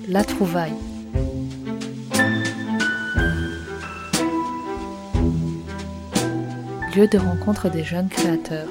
La Trouvaille. Lieu de rencontre des jeunes créateurs.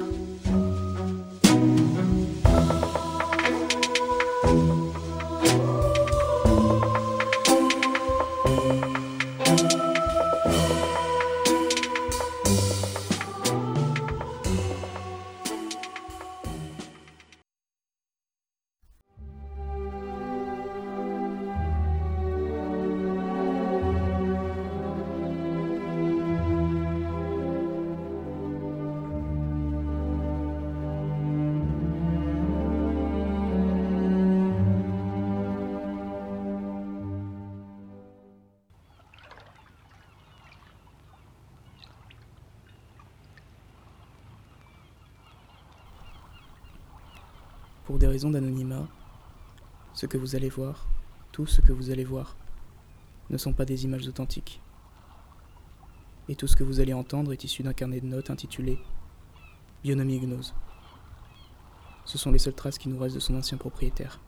Pour des raisons d'anonymat, ce que vous allez voir, tout ce que vous allez voir, ne sont pas des images authentiques. Et tout ce que vous allez entendre est issu d'un carnet de notes intitulé « Bionomie gnose ». Ce sont les seules traces qui nous restent de son ancien propriétaire.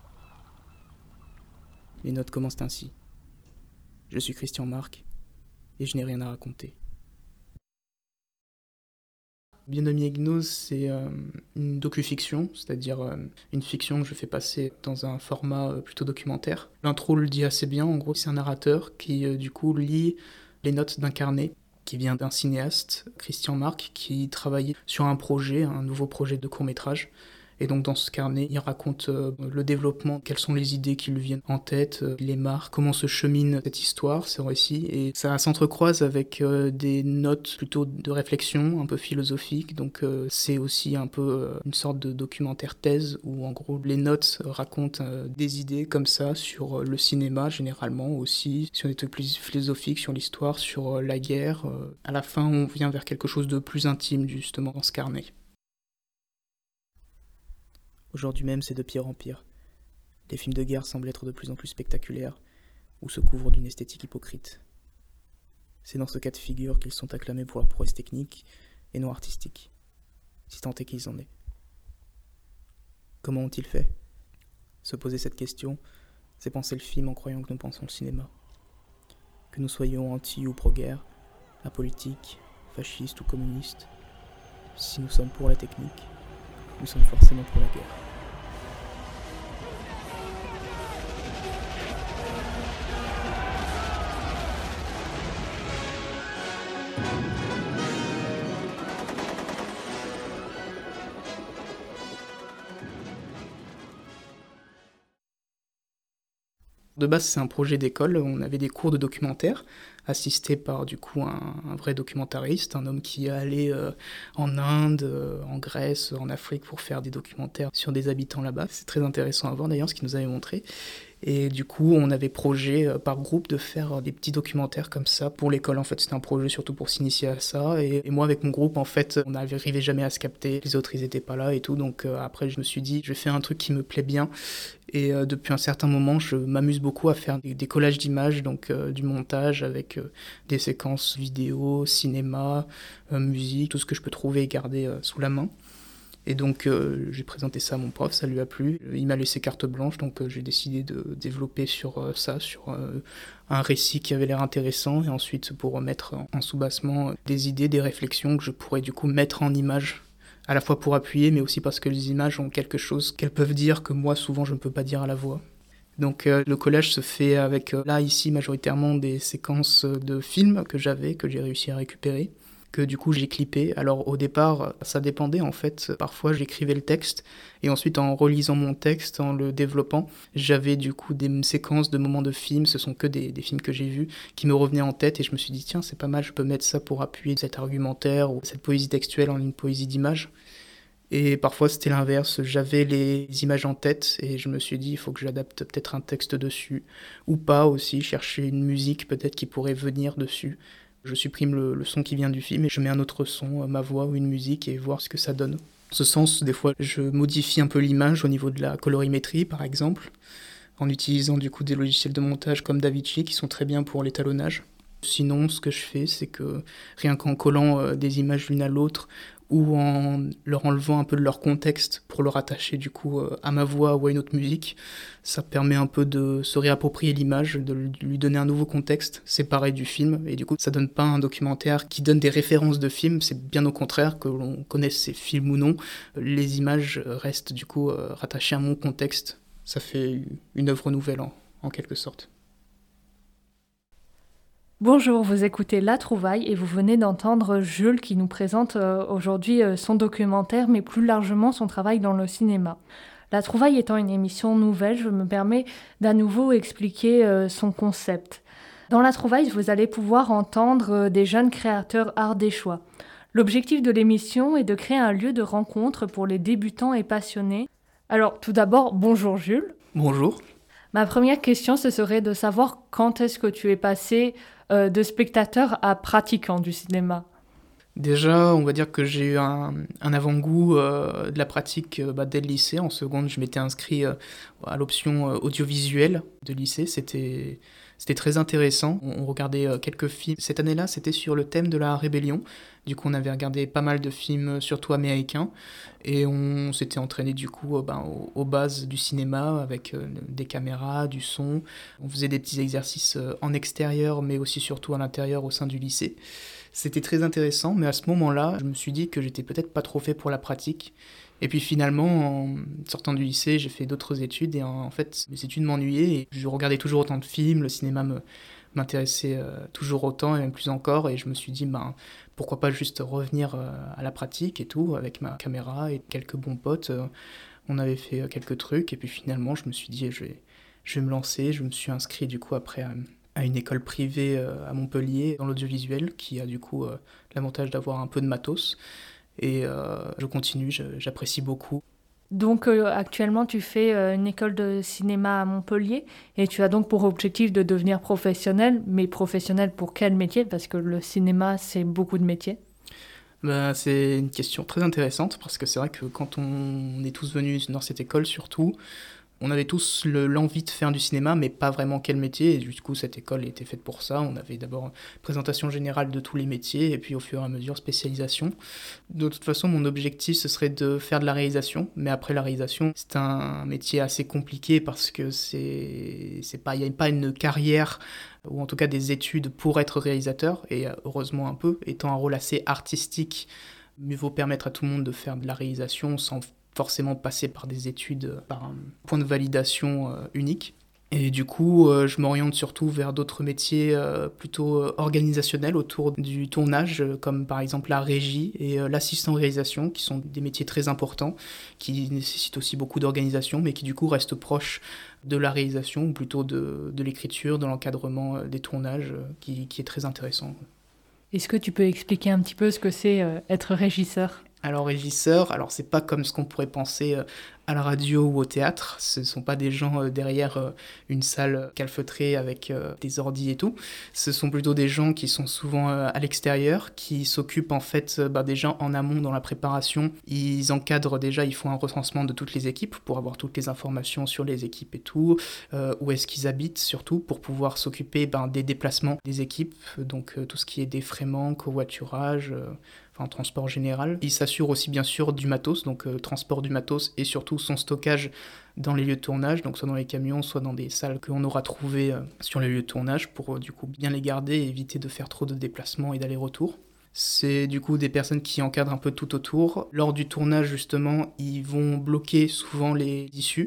Les notes commencent ainsi. Je suis Christian Marc, et je n'ai rien à raconter. Bionomie gnose, c'est une docu-fiction, c'est-à-dire une fiction que je fais passer dans un format plutôt documentaire. L'intro le dit assez bien, en gros c'est un narrateur qui du coup lit les notes d'un carnet qui vient d'un cinéaste, Christian Marc, qui travaillait sur un nouveau projet de court-métrage. Et donc dans ce carnet, il raconte le développement, quelles sont les idées qui lui viennent en tête, les marques, comment se chemine cette histoire, ce récit. Et ça s'entrecroise avec des notes plutôt de réflexion, un peu philosophiques. Donc c'est aussi un peu une sorte de documentaire thèse où en gros les notes racontent des idées comme ça sur le cinéma généralement aussi, sur des trucs plus philosophiques, sur l'histoire, sur la guerre. À la fin, on vient vers quelque chose de plus intime justement dans ce carnet. Aujourd'hui même, c'est de pire en pire. Les films de guerre semblent être de plus en plus spectaculaires, ou se couvrent d'une esthétique hypocrite. C'est dans ce cas de figure qu'ils sont acclamés pour leur prouesse technique et non artistique, si tant est qu'ils en aient. Comment ont-ils fait ? Se poser cette question, c'est penser le film en croyant que nous pensons le cinéma. Que nous soyons anti ou pro-guerre, apolitiques, fascistes ou communistes, si nous sommes pour la technique, nous sommes forcément pour la guerre. De base, c'est un projet d'école, on avait des cours de documentaire, assistés par du coup un vrai documentariste, un homme qui est allé en Inde, en Grèce, en Afrique pour faire des documentaires sur des habitants là-bas. C'est très intéressant à voir d'ailleurs ce qu'il nous avait montré. Et du coup, on avait projet par groupe de faire des petits documentaires comme ça pour l'école. En fait, c'était un projet surtout pour s'initier à ça. Et moi, avec mon groupe, en fait, on n'arrivait jamais à se capter. Les autres, ils étaient pas là et tout. Donc après, je me suis dit, je vais faire un truc qui me plaît bien. Et depuis un certain moment, je m'amuse beaucoup à faire des collages d'images, donc du montage avec des séquences vidéo, cinéma, musique, tout ce que je peux trouver et garder sous la main. Et donc j'ai présenté ça à mon prof, ça lui a plu. Il m'a laissé carte blanche, donc j'ai décidé de développer sur ça, sur un récit qui avait l'air intéressant, et ensuite pour mettre en sous-bassement des idées, des réflexions que je pourrais du coup mettre en images, à la fois pour appuyer, mais aussi parce que les images ont quelque chose qu'elles peuvent dire que moi souvent je ne peux pas dire à la voix. Donc le collage se fait avec, là ici majoritairement des séquences de films que j'ai réussi à récupérer, que du coup j'ai clippé. Alors au départ, ça dépendait en fait, parfois j'écrivais le texte, et ensuite en relisant mon texte, en le développant, j'avais du coup des séquences de moments de films, ce sont que des films que j'ai vus, qui me revenaient en tête, et je me suis dit tiens c'est pas mal, je peux mettre ça pour appuyer cet argumentaire, ou cette poésie textuelle en une poésie d'image. Et parfois c'était l'inverse, j'avais les images en tête et je me suis dit il faut que j'adapte peut-être un texte dessus, ou pas aussi, chercher une musique peut-être qui pourrait venir dessus. Je supprime le son qui vient du film et je mets un autre son, ma voix ou une musique, et voir ce que ça donne. En ce sens, des fois, je modifie un peu l'image au niveau de la colorimétrie, par exemple, en utilisant du coup des logiciels de montage comme DaVinci qui sont très bien pour l'étalonnage. Sinon, ce que je fais, c'est que rien qu'en collant des images l'une à l'autre, ou en leur enlevant un peu de leur contexte pour le rattacher du coup à ma voix ou à une autre musique. Ça permet un peu de se réapproprier l'image, de lui donner un nouveau contexte séparé du film, et du coup ça donne pas un documentaire qui donne des références de films, c'est bien au contraire, que l'on connaisse ces films ou non, les images restent du coup rattachées à mon contexte. Ça fait une œuvre nouvelle en quelque sorte. Bonjour, vous écoutez La Trouvaille et vous venez d'entendre Jules qui nous présente aujourd'hui son documentaire, mais plus largement son travail dans le cinéma. La Trouvaille étant une émission nouvelle, je me permets d'à nouveau expliquer son concept. Dans La Trouvaille, vous allez pouvoir entendre des jeunes créateurs ardéchois. L'objectif de l'émission est de créer un lieu de rencontre pour les débutants et passionnés. Alors, tout d'abord, bonjour Jules. Bonjour. Ma première question, ce serait de savoir quand est-ce que tu es passé de spectateur à pratiquant du cinéma. Déjà, on va dire que j'ai eu un avant-goût de la pratique dès le lycée. En seconde, je m'étais inscrit à l'option audiovisuelle de lycée. C'était très intéressant. On regardait quelques films. Cette année-là, c'était sur le thème de la rébellion. Du coup, on avait regardé pas mal de films, surtout américains. Et on s'était entraîné du coup aux bases du cinéma avec des caméras, du son. On faisait des petits exercices en extérieur, mais aussi surtout à l'intérieur au sein du lycée. C'était très intéressant, mais à ce moment-là, je me suis dit que j'étais peut-être pas trop fait pour la pratique. Et puis finalement, en sortant du lycée, j'ai fait d'autres études et en fait, mes études m'ennuyaient et je regardais toujours autant de films, le cinéma m'intéressait toujours autant et même plus encore, et je me suis dit, pourquoi pas juste revenir à la pratique et tout, avec ma caméra et quelques bons potes. On avait fait quelques trucs et puis finalement, je me suis dit, je vais me lancer. Je me suis inscrit du coup après à une école privée à Montpellier dans l'audiovisuel qui a du coup l'avantage d'avoir un peu de matos. Et je continue, j'apprécie beaucoup. Donc actuellement, tu fais une école de cinéma à Montpellier et tu as donc pour objectif de devenir professionnel, mais professionnel pour quel métier? Parce que le cinéma, c'est beaucoup de métiers. C'est une question très intéressante parce que c'est vrai que quand on est tous venus dans cette école surtout, on avait tous l'envie de faire du cinéma, mais pas vraiment quel métier. Et du coup, cette école était faite pour ça. On avait d'abord une présentation générale de tous les métiers, et puis au fur et à mesure, spécialisation. De toute façon, mon objectif, ce serait de faire de la réalisation. Mais après la réalisation, c'est un métier assez compliqué parce que il n'y a pas une carrière, ou en tout cas des études pour être réalisateur. Et heureusement un peu, étant un rôle assez artistique, mieux vaut permettre à tout le monde de faire de la réalisation sans forcément passer par des études, par un point de validation unique. Et du coup, je m'oriente surtout vers d'autres métiers plutôt organisationnels autour du tournage, comme par exemple la régie et l'assistant réalisation, qui sont des métiers très importants, qui nécessitent aussi beaucoup d'organisation, mais qui du coup restent proches de la réalisation, ou plutôt de l'écriture, de l'encadrement des tournages, qui est très intéressant. Est-ce que tu peux expliquer un petit peu ce que c'est être régisseur ? Alors régisseur, c'est pas comme ce qu'on pourrait penser à la radio ou au théâtre, ce sont pas des gens derrière une salle calfeutrée avec des ordis et tout, ce sont plutôt des gens qui sont souvent à l'extérieur, qui s'occupent en fait des gens en amont dans la préparation. Ils encadrent déjà, ils font un recensement de toutes les équipes pour avoir toutes les informations sur les équipes et tout, où est-ce qu'ils habitent surtout, pour pouvoir s'occuper des déplacements des équipes, donc tout ce qui est défraiement, covoiturage, transport général. Il s'assure aussi bien sûr du matos, donc transport du matos et surtout son stockage dans les lieux de tournage, donc soit dans les camions, soit dans des salles qu'on aura trouvées sur les lieux de tournage pour du coup bien les garder et éviter de faire trop de déplacements et d'allers-retours. C'est du coup des personnes qui encadrent un peu tout autour. Lors du tournage justement, ils vont bloquer souvent les issues,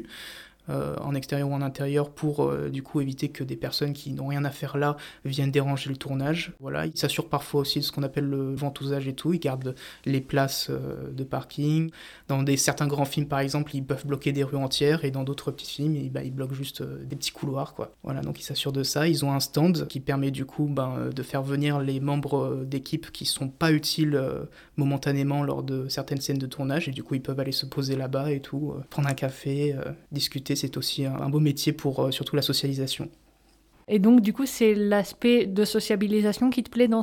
en extérieur ou en intérieur, pour du coup éviter que des personnes qui n'ont rien à faire là viennent déranger le tournage. Voilà, ils s'assurent parfois aussi de ce qu'on appelle le ventousage et tout, ils gardent les places de parking. Dans certains grands films par exemple, ils peuvent bloquer des rues entières, et dans d'autres petits films, ils bloquent juste des petits couloirs, quoi. Voilà, donc ils s'assurent de ça. Ils ont un stand qui permet du coup de faire venir les membres d'équipe qui sont pas utiles momentanément lors de certaines scènes de tournage, et du coup ils peuvent aller se poser là-bas et tout, prendre un café, discuter. C'est aussi un beau métier pour surtout la socialisation. Et donc, du coup, c'est l'aspect de sociabilisation qui te plaît dans ce métier ?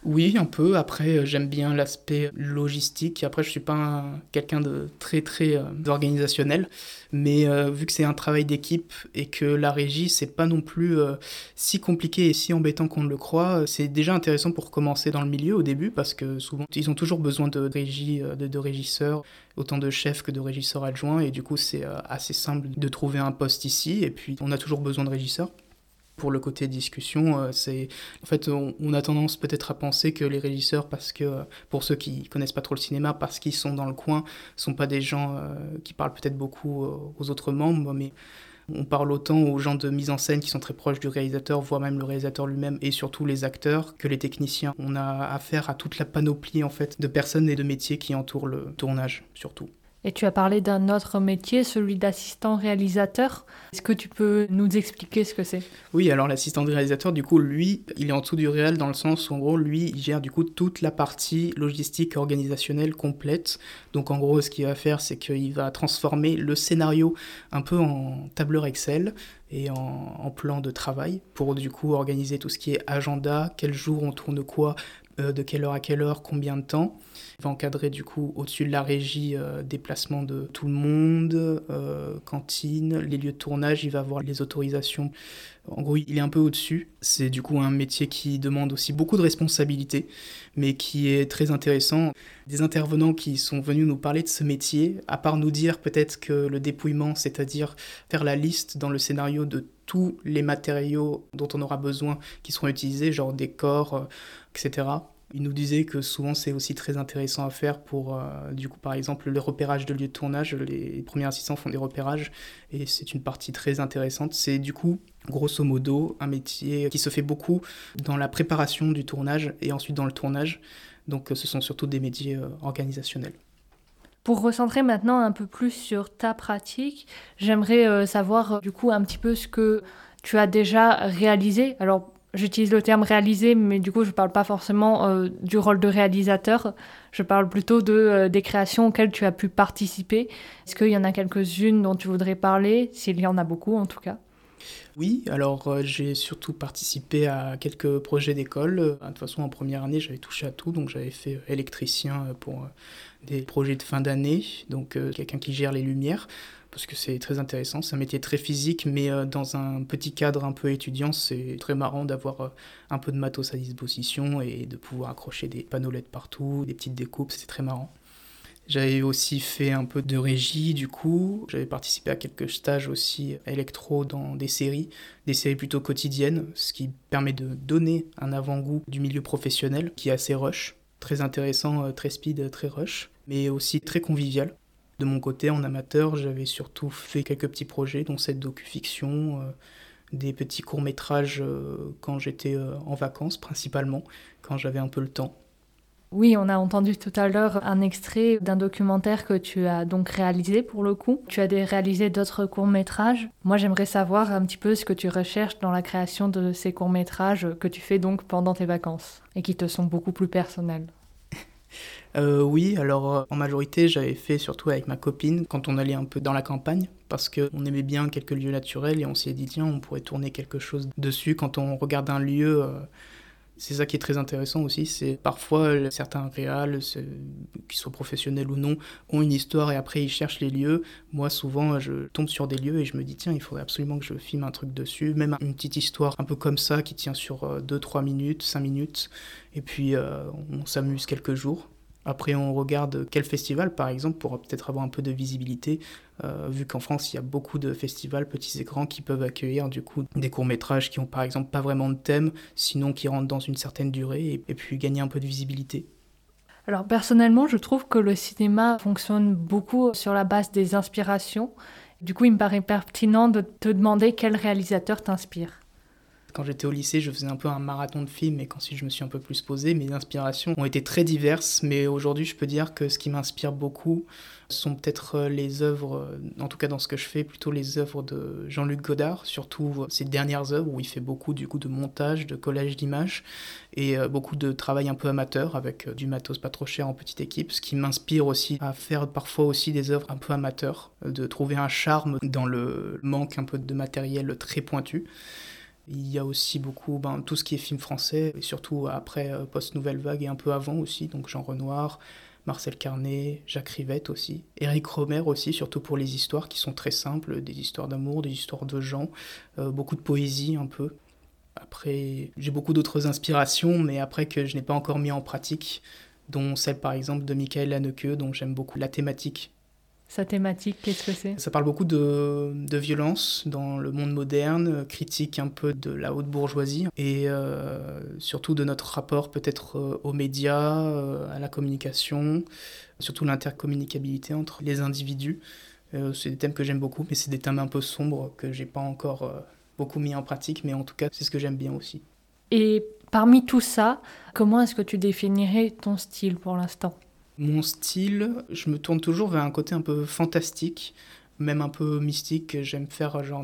Oui, un peu. Après, j'aime bien l'aspect logistique. Après, je suis pas quelqu'un de très très organisationnel, mais vu que c'est un travail d'équipe et que la régie, c'est pas non plus si compliqué et si embêtant qu'on ne le croit, c'est déjà intéressant pour commencer dans le milieu au début parce que souvent ils ont toujours besoin de régie, de régisseurs, autant de chefs que de régisseurs adjoints, et du coup c'est assez simple de trouver un poste ici. Et puis on a toujours besoin de régisseurs. Pour le côté discussion, c'est en fait on a tendance peut-être à penser que les régisseurs, parce que pour ceux qui connaissent pas trop le cinéma, parce qu'ils sont dans le coin, sont pas des gens qui parlent peut-être beaucoup aux autres membres, mais on parle autant aux gens de mise en scène qui sont très proches du réalisateur, voire même le réalisateur lui-même, et surtout les acteurs, que les techniciens. On a affaire à toute la panoplie en fait de personnes et de métiers qui entourent le tournage surtout. Et tu as parlé d'un autre métier, celui d'assistant réalisateur. Est-ce que tu peux nous expliquer ce que c'est? Oui, alors l'assistant du réalisateur, du coup, lui, il est en dessous du réal dans le sens où, en gros, lui, il gère du coup toute la partie logistique organisationnelle complète. Donc, en gros, ce qu'il va faire, c'est qu'il va transformer le scénario un peu en tableur Excel et en plan de travail pour, du coup, organiser tout ce qui est agenda, quel jour on tourne quoi, de quelle heure à quelle heure, combien de temps. Il va encadrer du coup au-dessus de la régie déplacement de tout le monde, cantine, les lieux de tournage, il va avoir les autorisations. En gros, il est un peu au-dessus. C'est du coup un métier qui demande aussi beaucoup de responsabilités, mais qui est très intéressant. Des intervenants qui sont venus nous parler de ce métier, à part nous dire peut-être que le dépouillement, c'est-à-dire faire la liste dans le scénario de tous les matériaux dont on aura besoin qui seront utilisés, genre décors, etc. Il nous disait que souvent c'est aussi très intéressant à faire pour, du coup, par exemple, le repérage de lieux de tournage. Les premiers assistants font des repérages et c'est une partie très intéressante. C'est du coup, grosso modo, un métier qui se fait beaucoup dans la préparation du tournage et ensuite dans le tournage. Donc ce sont surtout des métiers organisationnels. Pour recentrer maintenant un peu plus sur ta pratique, j'aimerais savoir du coup un petit peu ce que tu as déjà réalisé. Alors, j'utilise le terme réalisé, mais du coup, je ne parle pas forcément du rôle de réalisateur. Je parle plutôt des créations auxquelles tu as pu participer. Est-ce qu'il y en a quelques-unes dont tu voudrais parler, s'il y en a beaucoup en tout cas? Oui, alors j'ai surtout participé à quelques projets d'école. De toute façon, en première année, j'avais touché à tout, donc j'avais fait électricien pour des projets de fin d'année, donc quelqu'un qui gère les lumières, parce que c'est très intéressant. C'est un métier très physique, mais dans un petit cadre un peu étudiant, c'est très marrant d'avoir un peu de matos à disposition et de pouvoir accrocher des panneaux LED partout, des petites découpes, c'est très marrant. J'avais aussi fait un peu de régie du coup, j'avais participé à quelques stages aussi électro dans des séries plutôt quotidiennes, ce qui permet de donner un avant-goût du milieu professionnel qui est assez rush, très intéressant, très speed, très rush, mais aussi très convivial. De mon côté, en amateur, j'avais surtout fait quelques petits projets, dont cette docu-fiction, des petits courts-métrages quand j'étais en vacances principalement, quand j'avais un peu le temps. Oui, on a entendu tout à l'heure un extrait d'un documentaire que tu as donc réalisé pour le coup. Tu as réalisé d'autres courts-métrages. Moi, j'aimerais savoir un petit peu ce que tu recherches dans la création de ces courts-métrages que tu fais donc pendant tes vacances et qui te sont beaucoup plus personnels. Oui, alors en majorité, j'avais fait surtout avec ma copine quand on allait un peu dans la campagne, parce qu'on aimait bien quelques lieux naturels et on s'est dit, tiens, on pourrait tourner quelque chose dessus. Quand on regarde un lieu, c'est ça qui est très intéressant aussi, c'est parfois certains réals, qu'ils soient professionnels ou non, ont une histoire et après ils cherchent les lieux. Moi souvent je tombe sur des lieux et je me dis tiens, il faudrait absolument que je filme un truc dessus, même une petite histoire un peu comme ça qui tient sur 2-3 minutes, 5 minutes, et puis on s'amuse quelques jours. Après, on regarde quel festival, par exemple, pour peut-être avoir un peu de visibilité, vu qu'en France, il y a beaucoup de festivals, petits écrans, qui peuvent accueillir du coup des courts-métrages qui ont par exemple pas vraiment de thème, sinon qui rentrent dans une certaine durée, et puis gagner un peu de visibilité. Alors personnellement, je trouve que le cinéma fonctionne beaucoup sur la base des inspirations. Du coup, il me paraît pertinent de te demander quel réalisateur t'inspire. Quand j'étais au lycée, je faisais un peu un marathon de films et qu'ensuite je me suis un peu plus posé. Mes inspirations ont été très diverses, mais aujourd'hui je peux dire que ce qui m'inspire beaucoup sont peut-être les œuvres, en tout cas dans ce que je fais, plutôt les œuvres de Jean-Luc Godard, surtout ses dernières œuvres où il fait beaucoup du coup de montage, de collage d'images et beaucoup de travail un peu amateur avec du matos pas trop cher en petite équipe, ce qui m'inspire aussi à faire parfois aussi des œuvres un peu amateurs, de trouver un charme dans le manque un peu de matériel très pointu. Il y a aussi beaucoup tout ce qui est film français, et surtout après post-Nouvelle Vague et un peu avant aussi, donc Jean Renoir, Marcel Carné, Jacques Rivette aussi, Éric Rohmer aussi, surtout pour les histoires qui sont très simples, des histoires d'amour, des histoires de gens, beaucoup de poésie un peu. Après, j'ai beaucoup d'autres inspirations, mais après que je n'ai pas encore mis en pratique, dont celle par exemple de Michael Haneke, dont j'aime beaucoup la thématique. Sa thématique, qu'est-ce que c'est? Ça parle beaucoup de violence dans le monde moderne, critique un peu de la haute bourgeoisie et surtout de notre rapport peut-être aux médias, à la communication, surtout l'intercommunicabilité entre les individus. C'est des thèmes que j'aime beaucoup, mais c'est des thèmes un peu sombres que j'ai pas encore beaucoup mis en pratique, mais en tout cas c'est ce que j'aime bien aussi. Et parmi tout ça, comment est-ce que tu définirais ton style pour l'instant? Mon style, je me tourne toujours vers un côté un peu fantastique, même un peu mystique. J'aime faire genre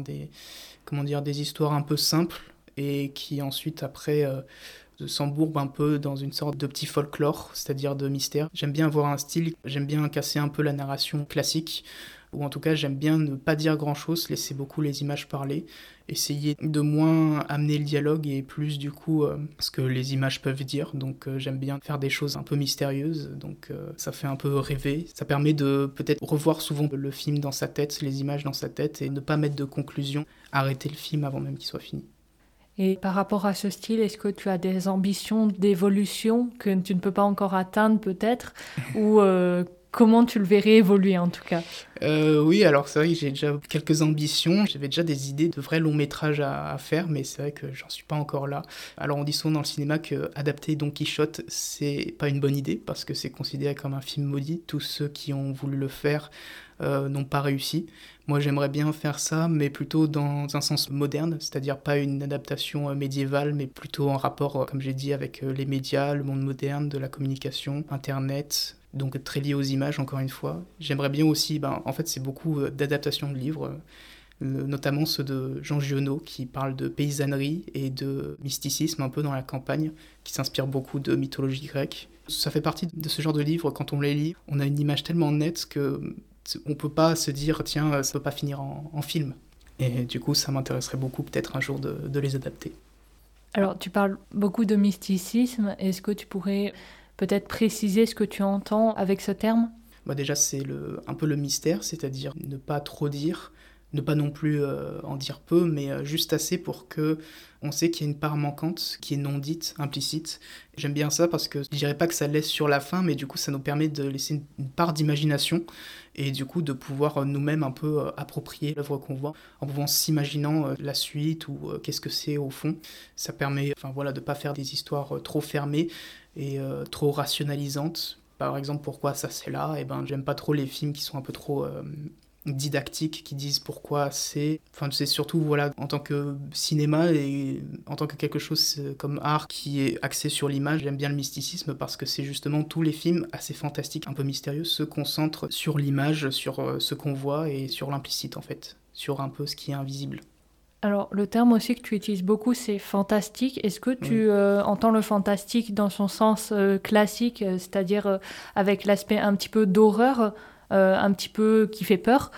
des histoires un peu simples et qui ensuite après s'embourbent un peu dans une sorte de petit folklore, c'est-à-dire de mystère. J'aime bien avoir un style, j'aime bien casser un peu la narration classique, ou en tout cas j'aime bien ne pas dire grand-chose, laisser beaucoup les images parler, essayer de moins amener le dialogue et plus du coup ce que les images peuvent dire. Donc j'aime bien faire des choses un peu mystérieuses, donc ça fait un peu rêver. Ça permet de peut-être revoir souvent le film dans sa tête, les images dans sa tête, et ne pas mettre de conclusion, arrêter le film avant même qu'il soit fini. Et par rapport à ce style, est-ce que tu as des ambitions d'évolution que tu ne peux pas encore atteindre peut-être ou comment tu le verrais évoluer en tout cas? Oui, alors c'est vrai que j'ai déjà quelques ambitions, j'avais déjà des idées de vrais longs métrages à faire, mais c'est vrai que j'en suis pas encore là. Alors on dit souvent dans le cinéma que adapter Don Quichotte, c'est pas une bonne idée, parce que c'est considéré comme un film maudit, tous ceux qui ont voulu le faire n'ont pas réussi. Moi j'aimerais bien faire ça, mais plutôt dans un sens moderne, c'est-à-dire pas une adaptation médiévale, mais plutôt en rapport, comme j'ai dit, avec les médias, le monde moderne, de la communication, Internet, donc très lié aux images encore une fois. J'aimerais bien aussi, en fait c'est beaucoup d'adaptations de livres, notamment ceux de Jean Giono qui parlent de paysannerie et de mysticisme un peu dans la campagne, qui s'inspire beaucoup de mythologie grecque. Ça fait partie de ce genre de livres, quand on les lit, on a une image tellement nette que on peut pas se dire tiens ça peut pas finir en film. Et du coup ça m'intéresserait beaucoup peut-être un jour de les adapter. Alors tu parles beaucoup de mysticisme, est-ce que tu pourrais peut-être préciser ce que tu entends avec ce terme? Déjà c'est un peu le mystère, c'est-à-dire ne pas trop dire, ne pas non plus en dire peu, mais juste assez pour que on sait qu'il y a une part manquante qui est non dite, implicite. J'aime bien ça parce que je dirais pas que ça laisse sur la fin, mais du coup ça nous permet de laisser une part d'imagination et du coup de pouvoir nous-mêmes un peu approprier l'œuvre qu'on voit en pouvant s'imaginant la suite ou qu'est-ce que c'est au fond. Ça permet de pas faire des histoires trop fermées et trop rationalisantes. Par exemple, pourquoi ça c'est là? J'aime pas trop les films qui sont un peu trop didactiques, qui disent pourquoi c'est... c'est surtout, en tant que cinéma et en tant que quelque chose comme art qui est axé sur l'image, j'aime bien le mysticisme parce que c'est justement tous les films assez fantastiques, un peu mystérieux, se concentrent sur l'image, sur ce qu'on voit et sur l'implicite en fait, sur un peu ce qui est invisible. Alors, le terme aussi que tu utilises beaucoup, c'est fantastique. Est-ce que tu entends le fantastique dans son sens classique, c'est-à-dire avec l'aspect un petit peu d'horreur, un petit peu qui fait peur,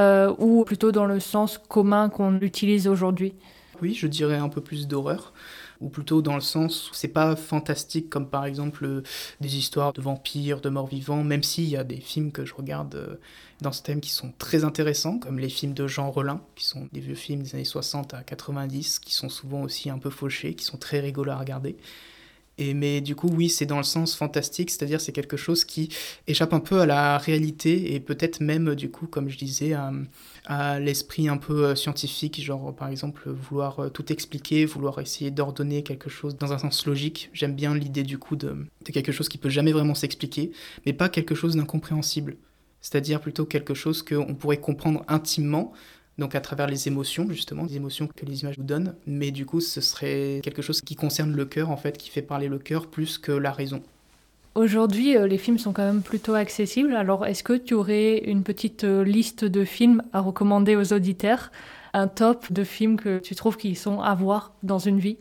ou plutôt dans le sens commun qu'on utilise aujourd'hui? Oui, je dirais un peu plus d'horreur, ou plutôt dans le sens où c'est pas fantastique comme par exemple des histoires de vampires, de morts-vivants, même s'il y a des films que je regarde dans ce thème qui sont très intéressants, comme les films de Jean Rollin, qui sont des vieux films des années 60 à 90, qui sont souvent aussi un peu fauchés, qui sont très rigolos à regarder. Mais du coup, oui, c'est dans le sens fantastique, c'est-à-dire c'est quelque chose qui échappe un peu à la réalité et peut-être même, du coup, comme je disais, à l'esprit un peu scientifique, genre par exemple vouloir tout expliquer, vouloir essayer d'ordonner quelque chose dans un sens logique. J'aime bien l'idée du coup de quelque chose qui peut jamais vraiment s'expliquer, mais pas quelque chose d'incompréhensible. C'est-à-dire plutôt quelque chose qu'on pourrait comprendre intimement, donc à travers les émotions, justement, les émotions que les images nous donnent, mais du coup ce serait quelque chose qui concerne le cœur, en fait, qui fait parler le cœur plus que la raison. Aujourd'hui, les films sont quand même plutôt accessibles, alors est-ce que tu aurais une petite liste de films à recommander aux auditeurs, un top de films que tu trouves qu'ils sont à voir dans une vie?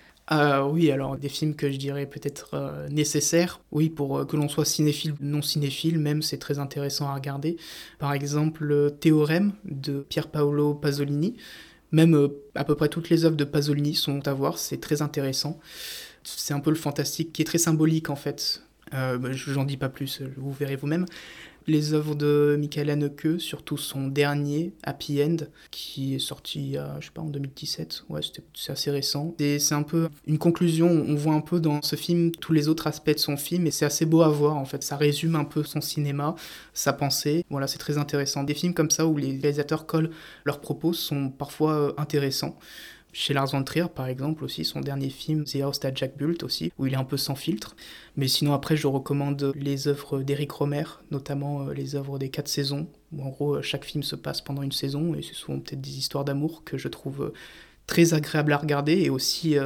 Oui, alors des films que je dirais peut-être nécessaires, oui, pour que l'on soit cinéphile, non cinéphile même, c'est très intéressant à regarder. Par exemple, Théorème de Pier Paolo Pasolini, Même à peu près toutes les œuvres de Pasolini sont à voir, c'est très intéressant. C'est un peu le fantastique qui est très symbolique en fait. J'en dis pas plus, vous verrez vous-même. Les œuvres de Michael Haneke, surtout son dernier, Happy End, qui est sorti en 2017, c'est assez récent. Et c'est un peu une conclusion, on voit un peu dans ce film tous les autres aspects de son film, et c'est assez beau à voir en fait, ça résume un peu son cinéma, sa pensée, voilà, c'est très intéressant. Des films comme ça où les réalisateurs collent leurs propos sont parfois intéressants. Chez Lars von Trier, par exemple, aussi, son dernier film, The House that Jack Built, aussi, où il est un peu sans filtre. Mais sinon, après, je recommande les œuvres d'Éric Rohmer, notamment les œuvres des 4 saisons, où en gros, chaque film se passe pendant une saison, et c'est souvent peut-être des histoires d'amour que je trouve très agréables à regarder, et aussi,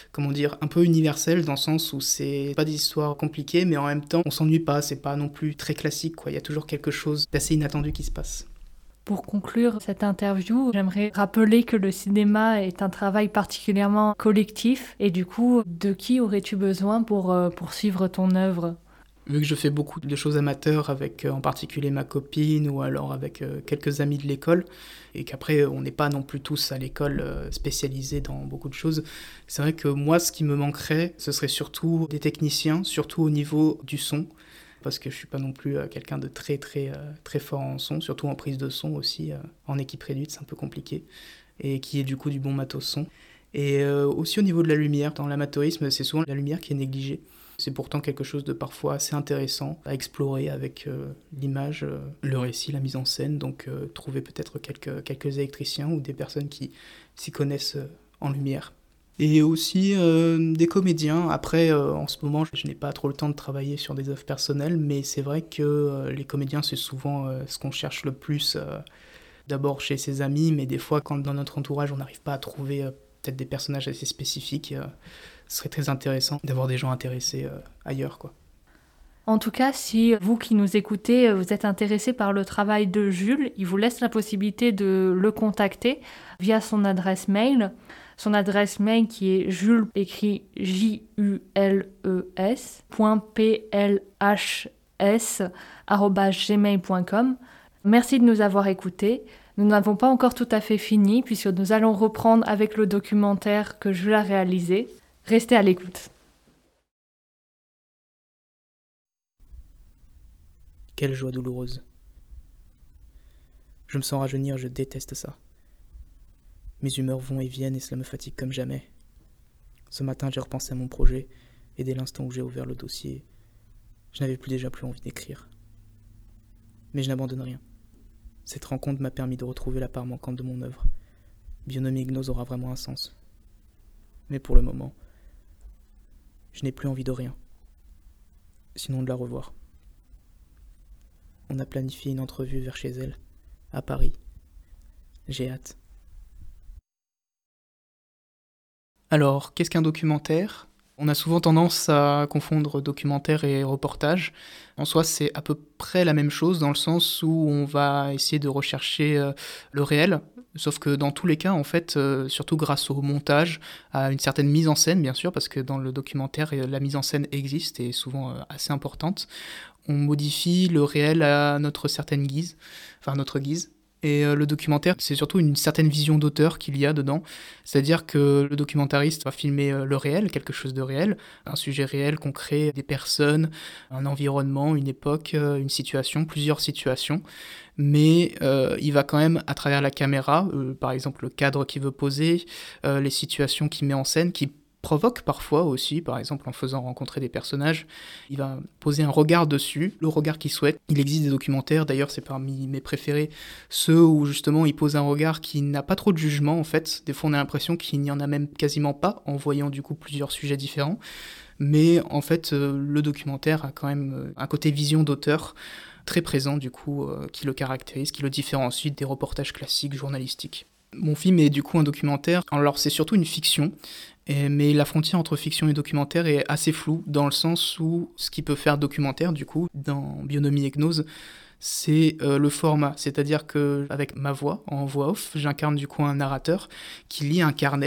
un peu universelles, dans le sens où c'est pas des histoires compliquées, mais en même temps, on s'ennuie pas, c'est pas non plus très classique, quoi. Il y a toujours quelque chose d'assez inattendu qui se passe. Pour conclure cette interview, j'aimerais rappeler que le cinéma est un travail particulièrement collectif. Et du coup, de qui aurais-tu besoin pour poursuivre ton œuvre ? Vu que je fais beaucoup de choses amateurs avec en particulier ma copine ou alors avec quelques amis de l'école, et qu'après on n'est pas non plus tous à l'école spécialisés dans beaucoup de choses, c'est vrai que moi ce qui me manquerait, ce serait surtout des techniciens, surtout au niveau du son. Parce que je suis pas non plus quelqu'un de très fort en son, surtout en prise de son aussi, en équipe réduite, c'est un peu compliqué, et qui est du coup du bon matos son. Et aussi au niveau de la lumière, dans l'amateurisme, c'est souvent la lumière qui est négligée. C'est pourtant quelque chose de parfois assez intéressant à explorer avec l'image, le récit, la mise en scène, donc trouver peut-être quelques électriciens ou des personnes qui s'y connaissent en lumière. Et aussi des comédiens. Après, en ce moment, je n'ai pas trop le temps de travailler sur des œuvres personnelles, mais c'est vrai que les comédiens, c'est souvent ce qu'on cherche le plus, d'abord chez ses amis, mais des fois, quand dans notre entourage, on n'arrive pas à trouver peut-être des personnages assez spécifiques, ce serait très intéressant d'avoir des gens intéressés ailleurs, quoi. En tout cas, si vous qui nous écoutez, vous êtes intéressé par le travail de Jules, il vous laisse la possibilité de le contacter via son adresse mail. Son adresse mail qui est Jules, écrit jules.plhs@gmail.com. Merci de nous avoir écoutés. Nous n'avons pas encore tout à fait fini puisque nous allons reprendre avec le documentaire que Jules a réalisé. Restez à l'écoute. Quelle joie douloureuse. Je me sens rajeunir, je déteste ça. Mes humeurs vont et viennent et cela me fatigue comme jamais. Ce matin, j'ai repensé à mon projet et dès l'instant où j'ai ouvert le dossier, je n'avais déjà plus envie d'écrire. Mais je n'abandonne rien. Cette rencontre m'a permis de retrouver la part manquante de mon œuvre. Bionomie et gnose aura vraiment un sens. Mais pour le moment, je n'ai plus envie de rien. Sinon de la revoir. On a planifié une entrevue vers chez elle, à Paris. J'ai hâte. Alors, qu'est-ce qu'un documentaire ? On a souvent tendance à confondre documentaire et reportage. En soi, c'est à peu près la même chose dans le sens où on va essayer de rechercher le réel. Sauf que dans tous les cas, en fait, surtout grâce au montage, à une certaine mise en scène, bien sûr, parce que dans le documentaire, la mise en scène existe et est souvent assez importante, on modifie le réel à notre certaine guise, enfin notre guise. Et le documentaire, c'est surtout une certaine vision d'auteur qu'il y a dedans. C'est-à-dire que le documentariste va filmer le réel, quelque chose de réel, un sujet réel, concret, des personnes, un environnement, une époque, une situation, plusieurs situations. Mais il va quand même, à travers la caméra, par exemple le cadre qu'il veut poser, les situations qu'il met en scène, qui provoque parfois aussi, par exemple en faisant rencontrer des personnages, il va poser un regard dessus, le regard qu'il souhaite. Il existe des documentaires, d'ailleurs c'est parmi mes préférés, ceux où justement il pose un regard qui n'a pas trop de jugement en fait. Des fois on a l'impression qu'il n'y en a même quasiment pas, en voyant du coup plusieurs sujets différents. Mais en fait le documentaire a quand même un côté vision d'auteur très présent du coup, qui le caractérise, qui le différencie des reportages classiques journalistiques. Mon film est du coup un documentaire, alors c'est surtout une fiction, mais la frontière entre fiction et documentaire est assez floue, dans le sens où ce qui peut faire documentaire, du coup, dans Bionomie et gnose, c'est le format, c'est-à-dire qu'avec ma voix, en voix off, j'incarne du coup un narrateur qui lit un carnet,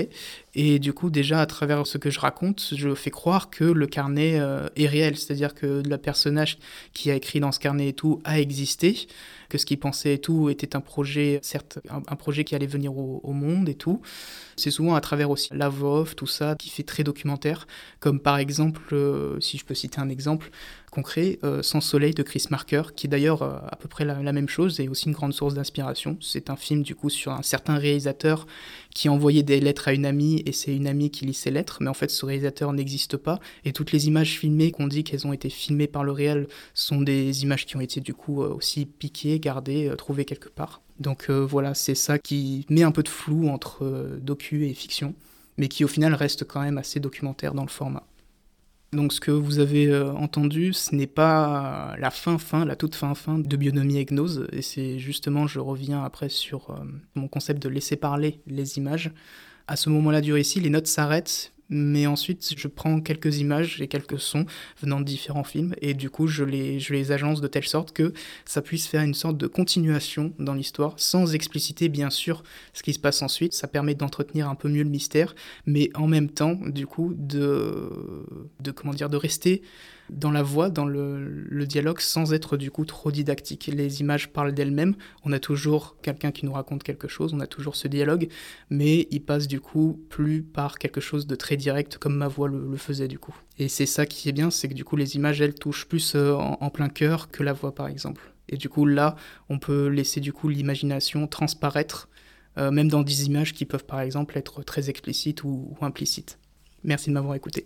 Et du coup, déjà, à travers ce que je raconte, je fais croire que le carnet est réel, c'est-à-dire que le personnage qui a écrit dans ce carnet et tout a existé, que ce qu'il pensait et tout était un projet, certes, un projet qui allait venir au monde et tout. C'est souvent à travers aussi la voix off, tout ça, qui fait très documentaire, comme par exemple, si je peux citer un exemple concret, Sans soleil de Chris Marker, qui est d'ailleurs à peu près la même chose et aussi une grande source d'inspiration. C'est un film du coup sur un certain réalisateur qui envoyait des lettres à une amie et c'est une amie qui lit ces lettres, mais en fait ce réalisateur n'existe pas et toutes les images filmées qu'on dit qu'elles ont été filmées par le réel sont des images qui ont été du coup aussi piquées, gardées, trouvées quelque part. Donc voilà, c'est ça qui met un peu de flou entre docu et fiction, mais qui au final reste quand même assez documentaire dans le format. Donc ce que vous avez entendu, ce n'est pas la toute fin de Bionomie et Gnose, et c'est justement, je reviens après sur mon concept de laisser parler les images. À ce moment-là du récit, les notes s'arrêtent, mais ensuite je prends quelques images et quelques sons venant de différents films, et du coup je les agence de telle sorte que ça puisse faire une sorte de continuation dans l'histoire, sans expliciter bien sûr ce qui se passe ensuite. Ça permet d'entretenir un peu mieux le mystère, mais en même temps, du coup, de rester dans la voix, dans le dialogue, sans être du coup trop didactique. Les images parlent d'elles-mêmes, on a toujours quelqu'un qui nous raconte quelque chose, on a toujours ce dialogue, mais il passe du coup plus par quelque chose de très direct, comme ma voix le faisait du coup. Et c'est ça qui est bien, c'est que du coup les images, elles touchent plus en plein cœur que la voix par exemple. Et du coup là, on peut laisser du coup l'imagination transparaître, même dans des images qui peuvent par exemple être très explicites ou implicites. Merci de m'avoir écouté.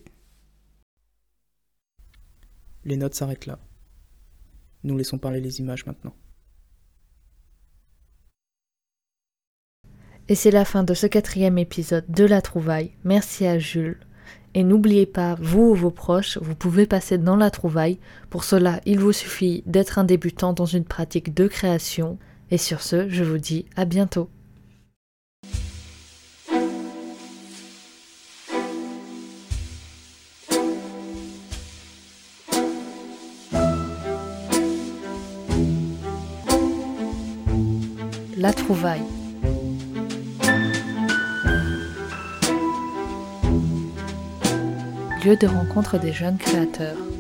Les notes s'arrêtent là. Nous laissons parler les images maintenant. Et c'est la fin de ce 4e épisode de La Trouvaille. Merci à Jules. Et n'oubliez pas, vous ou vos proches, vous pouvez passer dans La Trouvaille. Pour cela, il vous suffit d'être un débutant dans une pratique de création. Et sur ce, je vous dis à bientôt. La Trouvaille. Lieu de rencontre des jeunes créateurs.